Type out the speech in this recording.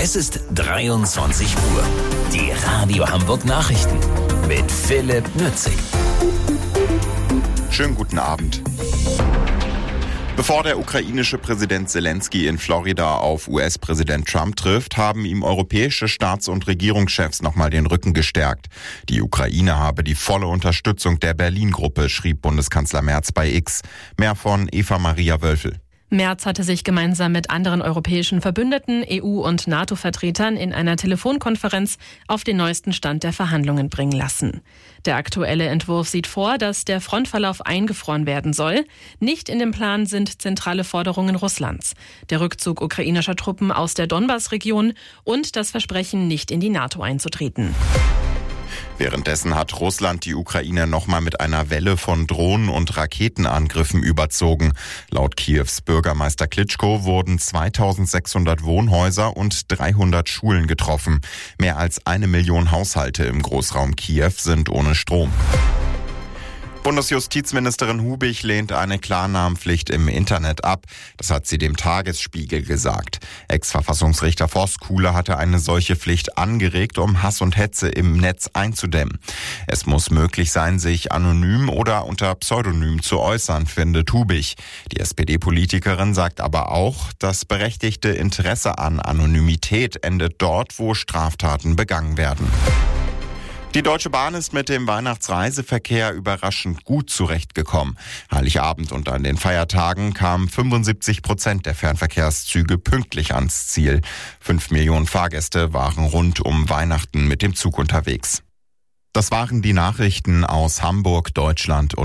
Es ist 23 Uhr. Die Radio Hamburg Nachrichten mit Philipp Nützig. Schönen guten Abend. Bevor der ukrainische Präsident Zelensky in Florida auf US-Präsident Trump trifft, haben ihm europäische Staats- und Regierungschefs nochmal den Rücken gestärkt. Die Ukraine habe die volle Unterstützung der Berlin-Gruppe, schrieb Bundeskanzler Merz bei X. Mehr von Eva-Maria Wölfel. Merz hatte sich gemeinsam mit anderen europäischen Verbündeten, EU- und NATO-Vertretern in einer Telefonkonferenz auf den neuesten Stand der Verhandlungen bringen lassen. Der aktuelle Entwurf sieht vor, dass der Frontverlauf eingefroren werden soll. Nicht in dem Plan sind zentrale Forderungen Russlands, der Rückzug ukrainischer Truppen aus der Donbass-Region und das Versprechen, nicht in die NATO einzutreten. Währenddessen hat Russland die Ukraine nochmal mit einer Welle von Drohnen- und Raketenangriffen überzogen. Laut Kiews Bürgermeister Klitschko wurden 2600 Wohnhäuser und 300 Schulen getroffen. Mehr als 1 Million Haushalte im Großraum Kiew sind ohne Strom. Bundesjustizministerin Hubig lehnt eine Klarnamenpflicht im Internet ab. Das hat sie dem Tagesspiegel gesagt. Ex-Verfassungsrichter Voskuhle hatte eine solche Pflicht angeregt, um Hass und Hetze im Netz einzudämmen. Es muss möglich sein, sich anonym oder unter Pseudonym zu äußern, findet Hubig. Die SPD-Politikerin sagt aber auch, das berechtigte Interesse an Anonymität endet dort, wo Straftaten begangen werden. Die Deutsche Bahn ist mit dem Weihnachtsreiseverkehr überraschend gut zurechtgekommen. Heiligabend und an den Feiertagen kamen 75% der Fernverkehrszüge pünktlich ans Ziel. 5 Millionen Fahrgäste waren rund um Weihnachten mit dem Zug unterwegs. Das waren die Nachrichten aus Hamburg, Deutschland und